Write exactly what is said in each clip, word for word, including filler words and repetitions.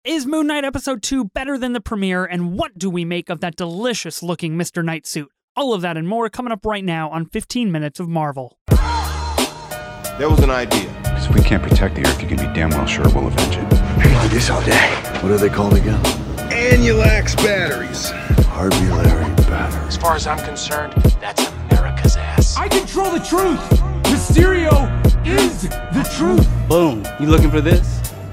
Is Moon Knight Episode two better than the premiere, and what do we make of that delicious-looking Mister Knight suit? All of that and more coming up right now on fifteen minutes of Marvel. There was an idea. Because if we can't protect the Earth, you can be damn well sure we'll avenge it. I can do this all day. What are they called again? Annulax batteries. Harbulary batteries. As far as I'm concerned, that's America's ass. I control the truth. Mysterio is the truth. Boom. You looking for this?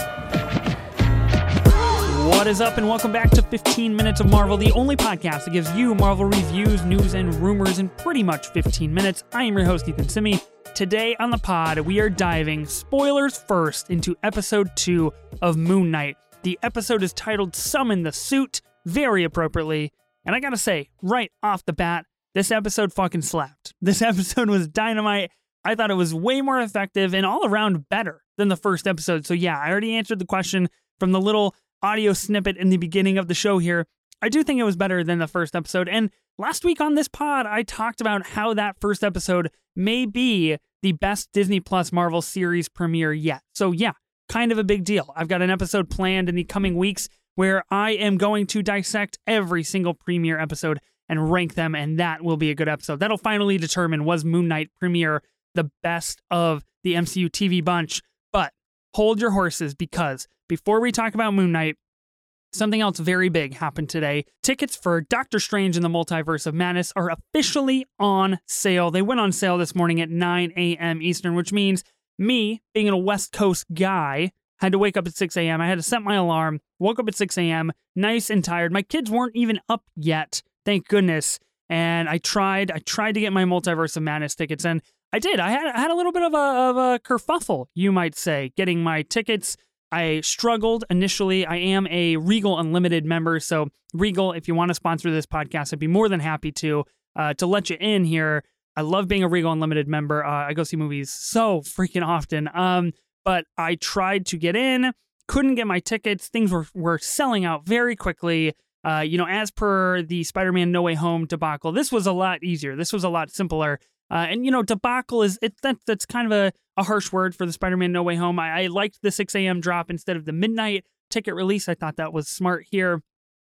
What is up, and welcome back to fifteen minutes of Marvel, the only podcast that gives you Marvel reviews, news, and rumors in pretty much fifteen minutes. I am your host, Ethan Simi. Today on the pod, we are diving, spoilers first, into episode two of Moon Knight. The episode is titled Summon the Suit, very appropriately. And I gotta say, right off the bat, this episode fucking slapped. This episode was dynamite. I thought it was way more effective and all around better than the first episode. So yeah, I already answered the question from the little audio snippet in the beginning of the show here. I do think it was better than the first episode. And last week on this pod, I talked about how that first episode may be the best Disney Plus Marvel series premiere yet. So yeah, kind of a big deal. I've got an episode planned in the coming weeks where I am going to dissect every single premiere episode and rank them, and that will be a good episode. That'll finally determine, was Moon Knight premiere the best of the M C U T V bunch? But hold your horses, because before we talk about Moon Knight, something else very big happened today. Tickets for Doctor Strange in the Multiverse of Madness are officially on sale. They went on sale this morning at nine a.m. Eastern, which means me, being a West Coast guy, had to wake up at six a.m. I had to set my alarm, woke up at six a.m., nice and tired. My kids weren't even up yet, thank goodness. And I tried, I tried to get my Multiverse of Madness tickets, and I did. I had, I had a little bit of a, of a kerfuffle, you might say, getting my tickets. I struggled initially. I am a Regal Unlimited member, so Regal, if you want to sponsor this podcast, I'd be more than happy to uh, to let you in here. I love being a Regal Unlimited member. Uh, I go see movies so freaking often. Um, but I tried to get in, couldn't get my tickets. Things were were selling out very quickly. Uh, you know, as per the Spider-Man No Way Home debacle, this was a lot easier. This was a lot simpler. Uh, and, you know, debacle is, it, that, that's kind of a, a harsh word for the Spider-Man No Way Home. I, I liked the six a.m. drop instead of the midnight ticket release. I thought that was smart here.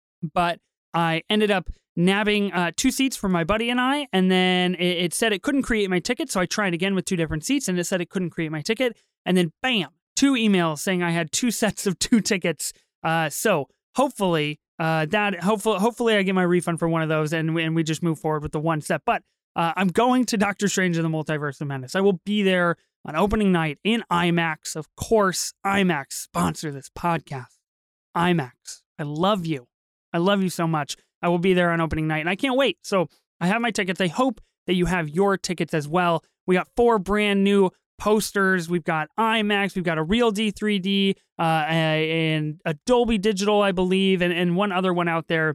But I ended up nabbing uh, two seats for my buddy and I, and then it, it said it couldn't create my ticket, so I tried again with two different seats, and it said it couldn't create my ticket. And then, bam, two emails saying I had two sets of two tickets. Uh, so hopefully, uh, that hopefully, hopefully I get my refund for one of those, and we, and we just move forward with the one set. But Uh, I'm going to Doctor Strange in the Multiverse of Madness. I will be there on opening night in IMAX. Of course, IMAX, sponsor this podcast. IMAX, I love you. I love you so much. I will be there on opening night, and I can't wait. So I have my tickets. I hope that you have your tickets as well. We got four brand new posters. We've got IMAX. We've got a Real D three D uh, and a Dolby Digital, I believe, and, and one other one out there.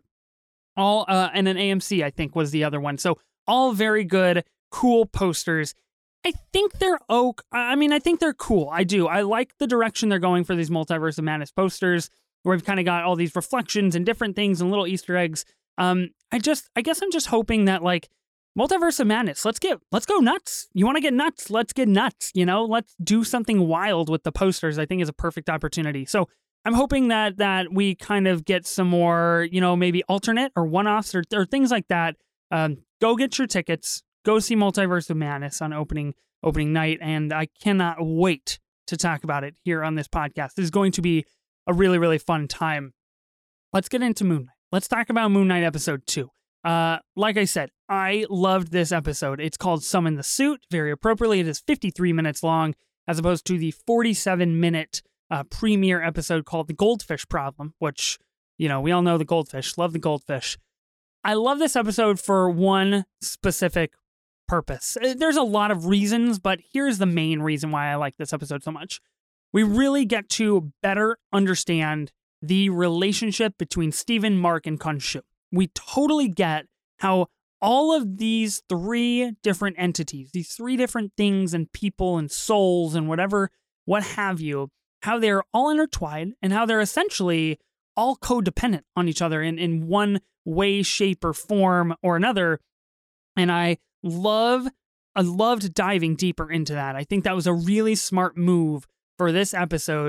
All uh, and an A M C, I think, was the other one. So all very good, cool posters. I think they're oak. I mean, I think they're cool. I do. I like the direction they're going for these Multiverse of Madness posters, where we've kind of got all these reflections and different things and little Easter eggs. Um, I just, I guess I'm just hoping that, like, Multiverse of Madness, let's get, let's go nuts. You want to get nuts? Let's get nuts. You know, let's do something wild with the posters. I think is a perfect opportunity. So I'm hoping that that we kind of get some more, you know, maybe alternate or one-offs or, or things like that. Um, Go get your tickets. Go see Multiverse of Madness on opening opening night, and I cannot wait to talk about it here on this podcast. This is going to be a really, really fun time. Let's get into Moon Knight. Let's talk about Moon Knight episode two. Uh, like I said, I loved this episode. It's called Summon the Suit. Very appropriately, it is fifty-three minutes long, as opposed to the forty-seven minute uh, premiere episode called The Goldfish Problem, which, you know, we all know the goldfish. Love the goldfish. I love this episode for one specific purpose. There's a lot of reasons, but here's the main reason why I like this episode so much. We really get to better understand the relationship between Stephen, Mark, and Khonshu. We totally get how all of these three different entities, these three different things and people and souls and whatever, what have you, how they're all intertwined and how they're essentially all codependent on each other in, in one way, shape, or form or another. And I love, I loved diving deeper into that. I think that was a really smart move for this episode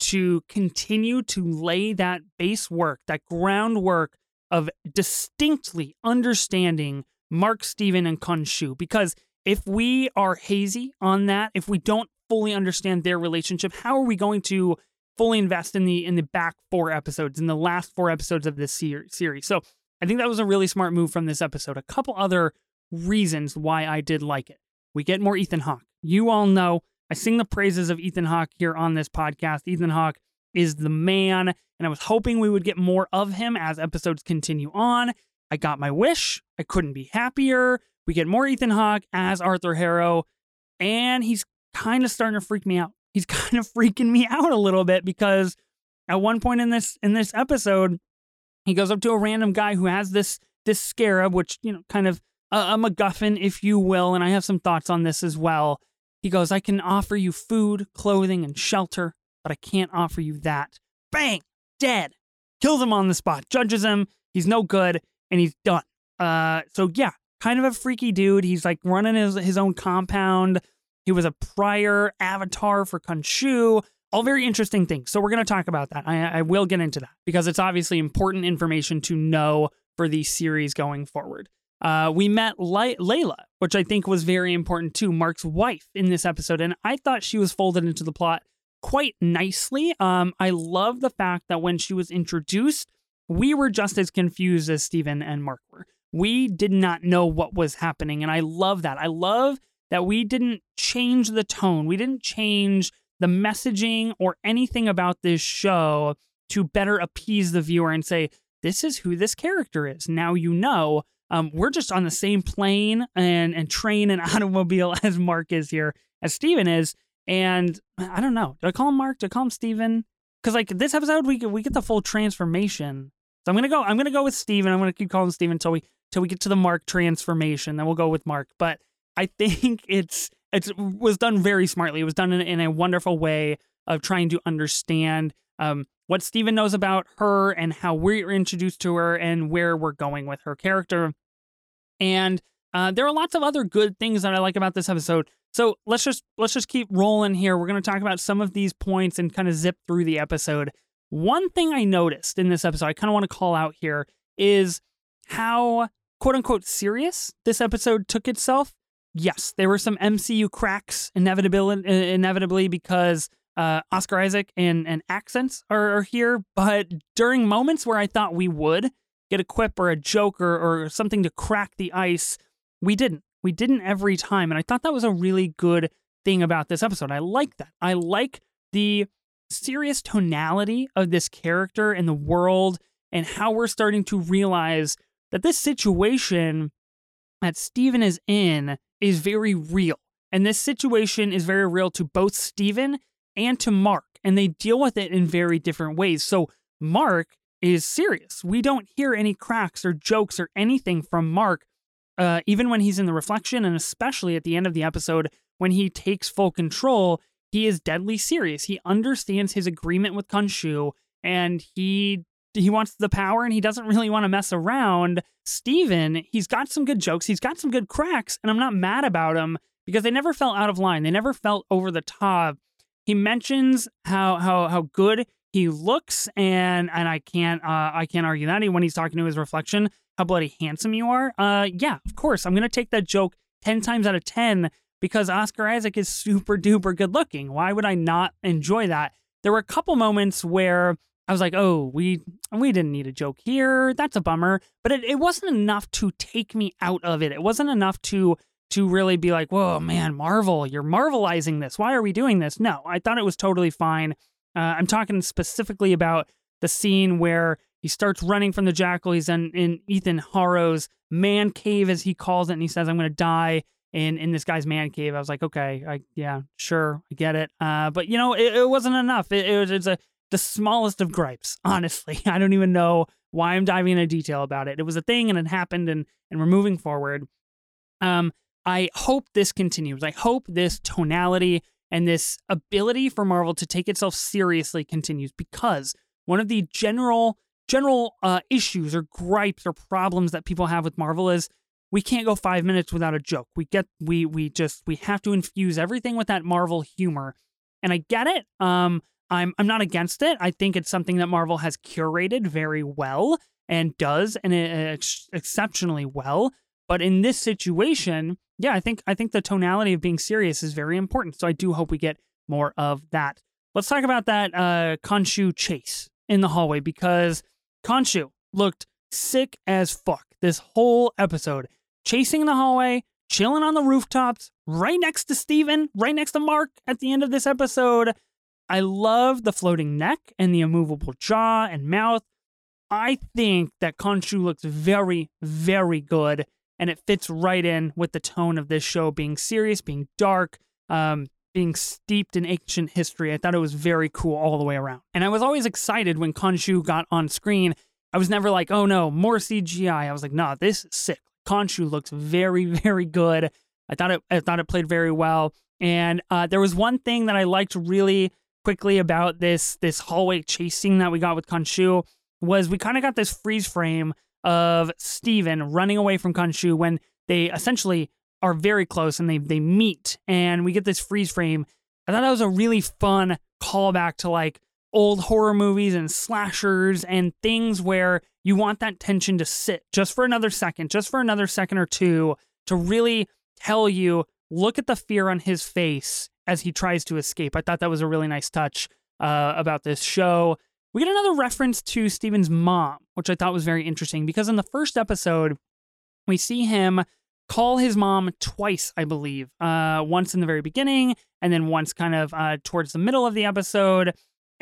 to continue to lay that base work, that groundwork of distinctly understanding Mark, Steven, and Khonshu. Because if we are hazy on that, if we don't fully understand their relationship, how are we going to fully invest in the in the back four episodes, in the last four episodes of this ser- series? So I think that was a really smart move from this episode. A couple other reasons why I did like it. We get more Ethan Hawke. You all know I sing the praises of Ethan Hawke here on this podcast. Ethan Hawke is the man, and I was hoping we would get more of him as episodes continue on. I got my wish. I couldn't be happier. We get more Ethan Hawke as Arthur Harrow, and he's kind of starting to freak me out. He's kind of freaking me out a little bit because at one point in this in this episode, he goes up to a random guy who has this this scarab, which, you know, kind of a, a MacGuffin, if you will, and I have some thoughts on this as well. He goes, I can offer you food, clothing, and shelter, but I can't offer you that. Bang! Dead. Kills him on the spot. Judges him. He's no good, and he's done. Uh, so yeah, kind of a freaky dude. He's like running his, his own compound. He was a prior avatar for Khonshu. All very interesting things. So we're going to talk about that. I, I will get into that because it's obviously important information to know for the series going forward. Uh, we met Le- Layla, which I think was very important too, Mark's wife in this episode, and I thought she was folded into the plot quite nicely. Um, I love the fact that when she was introduced, we were just as confused as Steven and Mark were. We did not know what was happening, and I love that. I love that we didn't change the tone. We didn't change the messaging or anything about this show to better appease the viewer and say, this is who this character is. Now you know. Um, we're just on the same plane and, and train and automobile as Mark is here, as Steven is. And I don't know. Do I call him Mark? Do I call him Steven? Because like this episode, we we get the full transformation. So I'm gonna go. I'm gonna go with Steven. I'm gonna keep calling him Steven until we until we get to the Mark transformation. Then we'll go with Mark. But I think it's it's was done very smartly. It was done in, in a wonderful way of trying to understand um, what Steven knows about her and how we're introduced to her and where we're going with her character. And uh, there are lots of other good things that I like about this episode. So let's just let's just keep rolling here. We're going to talk about some of these points and kind of zip through the episode. One thing I noticed in this episode, I kind of want to call out here, is how quote unquote serious this episode took itself. Yes, there were some M C U cracks inevitably, inevitably because uh, Oscar Isaac and, and accents are, are here. But during moments where I thought we would get a quip or a joke or, or something to crack the ice, we didn't. We didn't every time. And I thought that was a really good thing about this episode. I like that. I like the serious tonality of this character and the world and how we're starting to realize that this situation that Steven is in is very real. And this situation is very real to both Steven and to Mark. And they deal with it in very different ways. So Mark is serious. We don't hear any cracks or jokes or anything from Mark, uh, even when he's in the reflection, and especially at the end of the episode when he takes full control. He is deadly serious. He understands his agreement with Khonshu, and he he wants the power, and he doesn't really want to mess around. Steven, he's got some good jokes. He's got some good cracks, and I'm not mad about him because they never felt out of line. They never felt over the top. He mentions how how how good he looks, and and I can't uh, I can't argue that. When he's talking to his reflection, how bloody handsome you are. Uh, yeah, of course, I'm gonna take that joke ten times out of ten because Oscar Isaac is super duper good looking. Why would I not enjoy that? There were a couple moments where I was like, oh, we we didn't need a joke here. That's a bummer. But it, it wasn't enough to take me out of it. It wasn't enough to to really be like, whoa, man, Marvel, you're Marvelizing this. Why are we doing this? No, I thought it was totally fine. Uh, I'm talking specifically about the scene where he starts running from the Jackal. He's in, in Ethan Harrow's man cave, as he calls it, and he says, I'm going to die in, in this guy's man cave. I was like, okay, I, yeah, sure, I get it. Uh, but, you know, it, it wasn't enough. It, it was it's a, the smallest of gripes, honestly. I don't even know why I'm diving into detail about it. It was a thing, and it happened, and, and we're moving forward. Um, I hope this continues. I hope this tonality and this ability for Marvel to take itself seriously continues, because one of the general general uh, issues or gripes or problems that people have with Marvel is we can't go five minutes without a joke. We get we we just we have to infuse everything with that Marvel humor, and I get it. Um, I'm I'm not against it. I think it's something that Marvel has curated very well and does and ex- exceptionally well. But in this situation, yeah, I think I think the tonality of being serious is very important. So I do hope we get more of that. Let's talk about that uh, Khonshu chase in the hallway, because Khonshu looked sick as fuck this whole episode. Chasing in the hallway, chilling on the rooftops, right next to Steven, right next to Mark at the end of this episode. I love the floating neck and the immovable jaw and mouth. I think that Khonshu looks very, very good, and it fits right in with the tone of this show being serious, being dark, um, being steeped in ancient history. I thought it was very cool all the way around. And I was always excited when Khonshu got on screen. I was never like, oh no, more C G I. I was like, nah, this is sick. Khonshu looks very, very good. I thought it I thought it played very well. And uh, there was one thing that I liked really quickly about this, this hallway chasing that we got with Khonshu was we kind of got this freeze frame of Steven running away from Khonshu when they essentially are very close and they they meet, and we get this freeze frame. I thought that was a really fun callback to like old horror movies and slashers and things where you want that tension to sit just for another second, just for another second or two to really tell you, look at the fear on his face as he tries to escape. I thought that was a really nice touch uh, about this show. We get another reference to Steven's mom, which I thought was very interesting, because in the first episode, we see him call his mom twice, I believe. Uh, once in the very beginning, and then once kind of uh, towards the middle of the episode.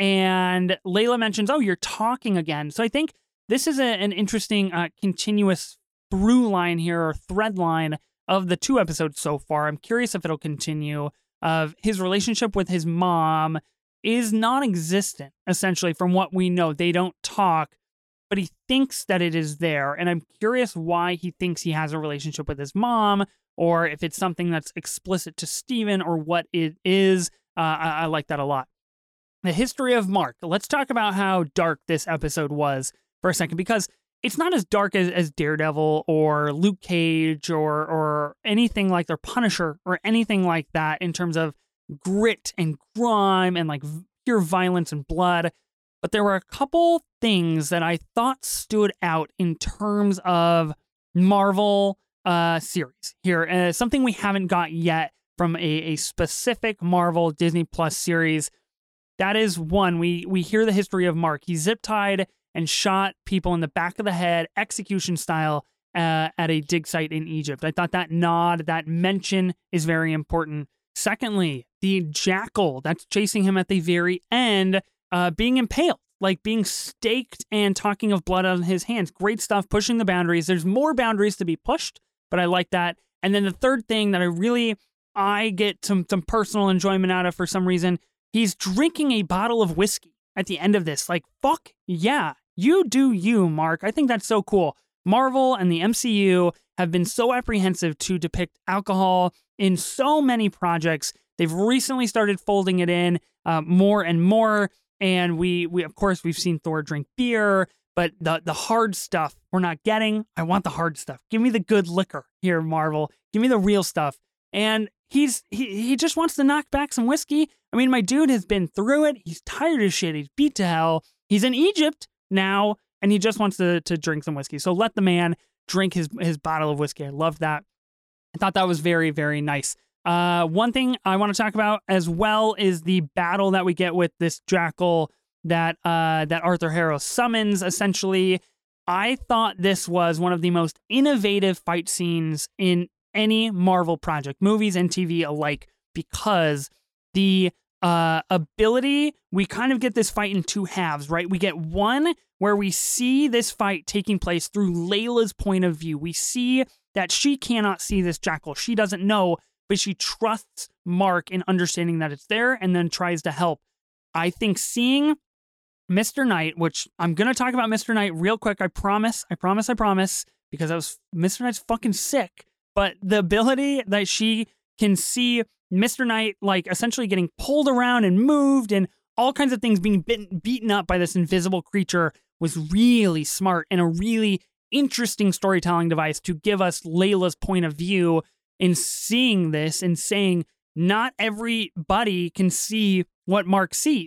And Layla mentions, oh, you're talking again. So I think this is a, an interesting uh, continuous through line here, or thread line of the two episodes so far. I'm curious if it'll continue. Of his relationship with his mom is non-existent, essentially, from what we know. They don't talk, but he thinks that it is there. And I'm curious why he thinks he has a relationship with his mom, or if it's something that's explicit to Steven, or what it is. Uh, I, I like that a lot. The history of Mark. Let's talk about how dark this episode was for a second, because it's not as dark as, as Daredevil or Luke Cage or or anything like their Punisher or anything like that in terms of grit and grime and like pure violence and blood. But there were a couple things that I thought stood out in terms of Marvel uh, series here. Uh, something we haven't got yet from a, a specific Marvel Disney Plus series. That is one, we we hear the history of Mark. He zip-tied and shot people in the back of the head, execution style, uh, at a dig site in Egypt. I thought that nod, that mention is very important. Secondly, the jackal that's chasing him at the very end, uh, being impaled, like being staked and talking of blood on his hands. Great stuff, pushing the boundaries. There's more boundaries to be pushed, but I like that. And then the third thing that I really, I get some, some personal enjoyment out of for some reason, he's drinking a bottle of whiskey at the end of this. Like, fuck yeah, you do you, Mark. I think that's so cool. Marvel and the M C U have been so apprehensive to depict alcohol in so many projects. They've recently started folding it in uh, more and more. And we, we, of course, we've seen Thor drink beer, but the, the hard stuff we're not getting. I want the hard stuff. Give me the good liquor here, Marvel. Give me the real stuff. And he's he, he just wants to knock back some whiskey. I mean, my dude has been through it. He's tired of shit. He's beat to hell. He's in Egypt now, and he just wants to, to drink some whiskey. So let the man drink his, his bottle of whiskey. I love that. I thought that was very, very nice. Uh, one thing I want to talk about as well is the battle that we get with this jackal that uh, that Arthur Harrow summons, essentially. I thought this was one of the most innovative fight scenes in any Marvel project, movies and T V alike, because the uh, ability, we kind of get this fight in two halves, right? We get one where we see this fight taking place through Layla's point of view. We see that she cannot see this jackal. She doesn't know, but she trusts Mark in understanding that it's there and then tries to help. I think seeing Mister Knight, which I'm going to talk about Mister Knight real quick. I promise, I promise, I promise, because I was, Mister Knight's fucking sick. But the ability that she can see Mister Knight, like, essentially getting pulled around and moved and all kinds of things being bitten, beaten up by this invisible creature was really smart and a really interesting storytelling device to give us Layla's point of view in seeing this and saying not everybody can see what Mark sees.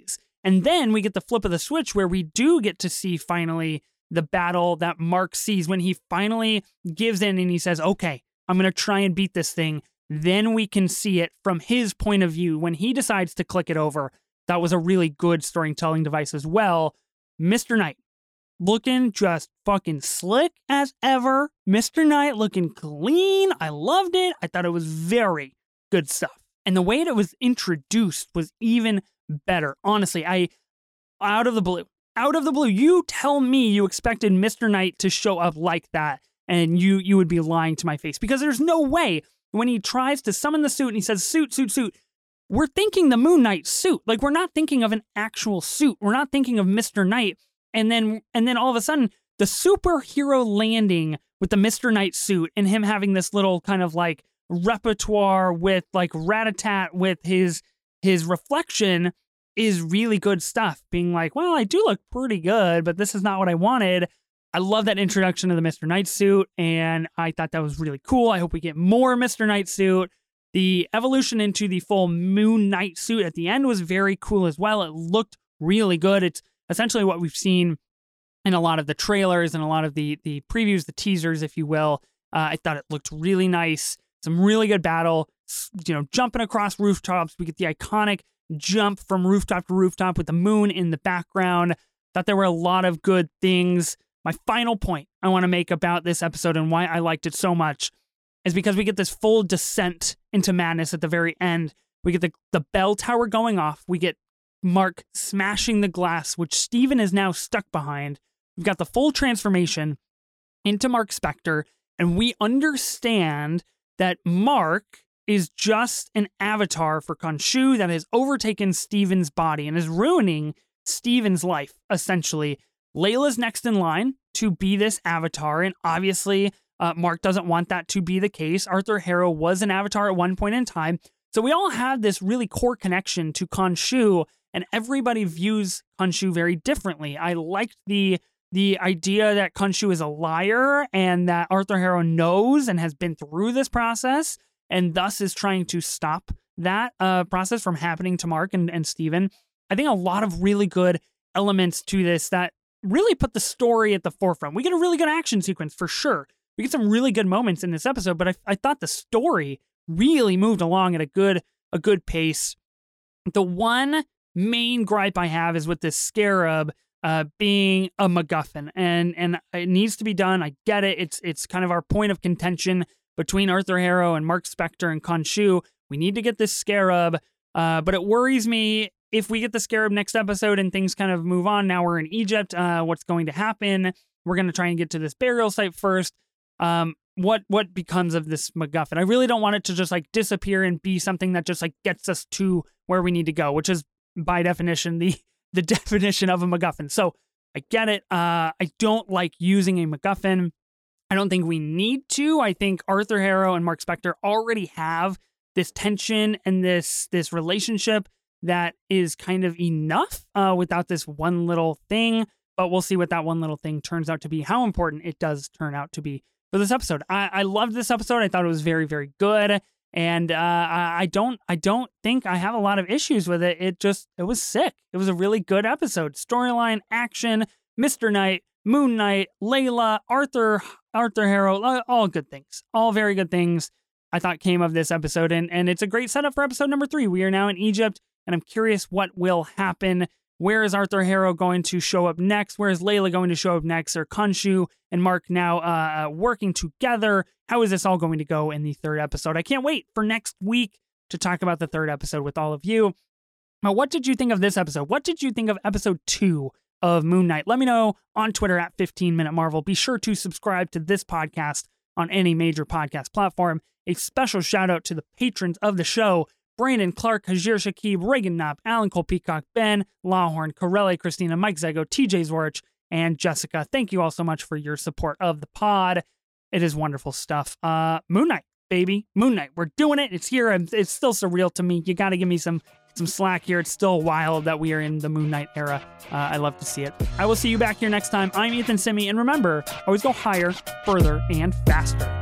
And then we get the flip of the switch where we do get to see finally the battle that Mark sees when he finally gives in and he says, okay, I'm going to try and beat this thing. Then we can see it from his point of view when he decides to click it over. That was a really good storytelling device as well. Mister Knight looking just fucking slick as ever. Mister Knight looking clean. I loved it. I thought it was very good stuff. And the way it was introduced was even better. Honestly, I, out of the blue, out of the blue, you tell me you expected Mister Knight to show up like that, and you you would be lying to my face, because there's no way when he tries to summon the suit and he says, suit, suit, suit, we're thinking the Moon Knight suit. Like, we're not thinking of an actual suit. We're not thinking of Mister Knight. And then, and then all of a sudden, the superhero landing with the Mister Knight suit and him having this little kind of like repertoire with like rat-a-tat with his his reflection is really good stuff. Being like, well, I do look pretty good, but this is not what I wanted. I love that introduction of the Mister Knight suit, and I thought that was really cool. I hope we get more Mister Knight suit. The evolution into the full Moon Knight suit at the end was very cool as well. It looked really good. It's essentially what we've seen in a lot of the trailers and a lot of the the previews, the teasers, if you will. Uh, I thought it looked really nice. Some really good battle. You know, jumping across rooftops. We get the iconic jump from rooftop to rooftop with the moon in the background. Thought there were a lot of good things. My final point I want to make about this episode and why I liked it so much is because we get this full descent into madness at the very end. We get the, the bell tower going off. We get Mark smashing the glass, which Steven is now stuck behind. We've got the full transformation into Mark Spector, and we understand that Mark is just an avatar for Khonshu that has overtaken Steven's body and is ruining Steven's life, essentially. Layla's next in line to be this avatar, and obviously uh, Mark doesn't want that to be the case. Arthur Harrow was an avatar at one point in time, so we all have this really core connection to Khonshu, and everybody views Khonshu very differently. I liked the the idea that Khonshu is a liar and that Arthur Harrow knows and has been through this process and thus is trying to stop that uh, process from happening to Mark and, and Steven. I think a lot of really good elements to this that really put the story at the forefront. We get a really good action sequence for sure. We get some really good moments in this episode, but I, I thought the story really moved along at a good a good pace. The one main gripe I have is with this scarab uh, being a MacGuffin, and and it needs to be done. I get it. It's it's kind of our point of contention between Arthur Harrow and Mark Spector and Khonshu. We need to get this scarab, uh, but it worries me if we get the scarab next episode and things kind of move on. Now we're in Egypt. Uh, what's going to happen? We're going to try and get to this burial site first. Um, what what becomes of this MacGuffin? I really don't want it to just like disappear and be something that just like gets us to where we need to go, which is by definition the the definition of a MacGuffin. So I get it. Uh, I don't like using a MacGuffin. I don't think we need to. I think Arthur Harrow and Mark Spector already have this tension and this this relationship that is kind of enough uh, without this one little thing. But we'll see what that one little thing turns out to be, how important it does turn out to be for this episode. I, I loved this episode. I thought it was very, very good. And uh, I don't I don't think I have a lot of issues with it. It just, it was sick. It was a really good episode. Storyline, action, Mister Knight, Moon Knight, Layla, Arthur, Arthur Harrow, all good things. All very good things I thought came of this episode. And, and it's a great setup for episode number three. We are now in Egypt, and I'm curious what will happen. Where is Arthur Harrow going to show up next? Where is Layla going to show up next? Are Khonshu and Mark now uh, working together? How is this all going to go in the third episode? I can't wait for next week to talk about the third episode with all of you. Now, what did you think of this episode? What did you think of episode two of Moon Knight? Let me know on Twitter at fifteen minute Marvel. Be sure to subscribe to this podcast on any major podcast platform. A special shout out to the patrons of the show: Brandon Clark, Hajir Shakib, Reagan Knopp, Alan Cole Peacock, Ben Lawhorn, Corelli, Christina, Mike Zego, T J Zwarich, and Jessica. Thank you all so much for your support of the pod. It is wonderful stuff. Uh, Moon Knight, baby. Moon Knight. We're doing it. It's here. It's still surreal to me. You got to give me some some slack here. It's still wild that we are in the Moon Knight era. Uh, I love to see it. I will see you back here next time. I'm Ethan Simi, and remember, always go higher, further, and faster.